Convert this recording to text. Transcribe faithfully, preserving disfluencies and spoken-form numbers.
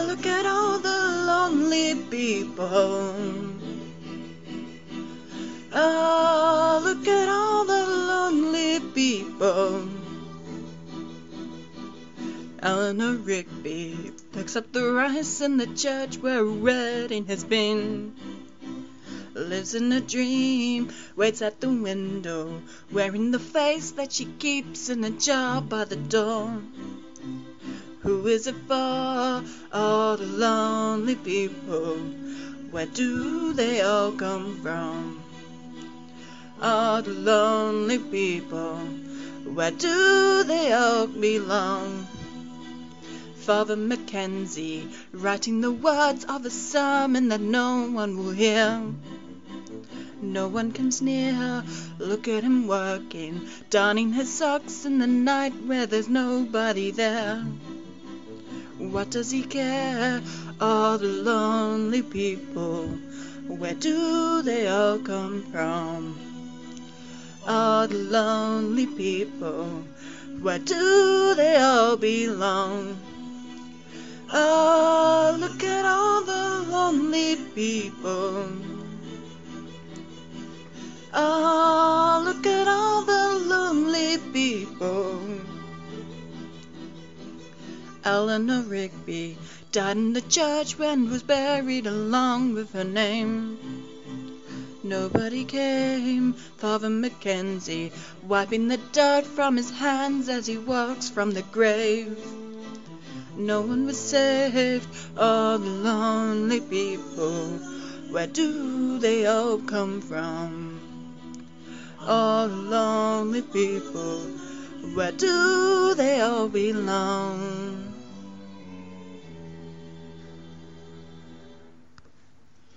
look at all the lonely people. Oh, look at all the lonely people. Eleanor Rigby picks up the rice in the church where a wedding has been. Lives in a dream, waits at the window, wearing the face that she keeps in a jar by the door. Who is it for? All the lonely people. Where do they all come from? All the lonely people. Where do they all belong? Father Mackenzie, writing the words of a sermon that no one will hear. No one comes near, look at him working, darning his socks in the night where there's nobody there. What does he care? All the lonely people, where do they all come from? All the lonely people, where do they all belong? Oh, look at all the lonely people. Oh, look at all the lonely people. Eleanor Rigby died in the church when was buried along with her name. Nobody came. Father Mackenzie wiping the dirt from his hands as he walks from the grave. No one was saved. All the lonely people, where do they all come from? All the lonely people, where do they all belong?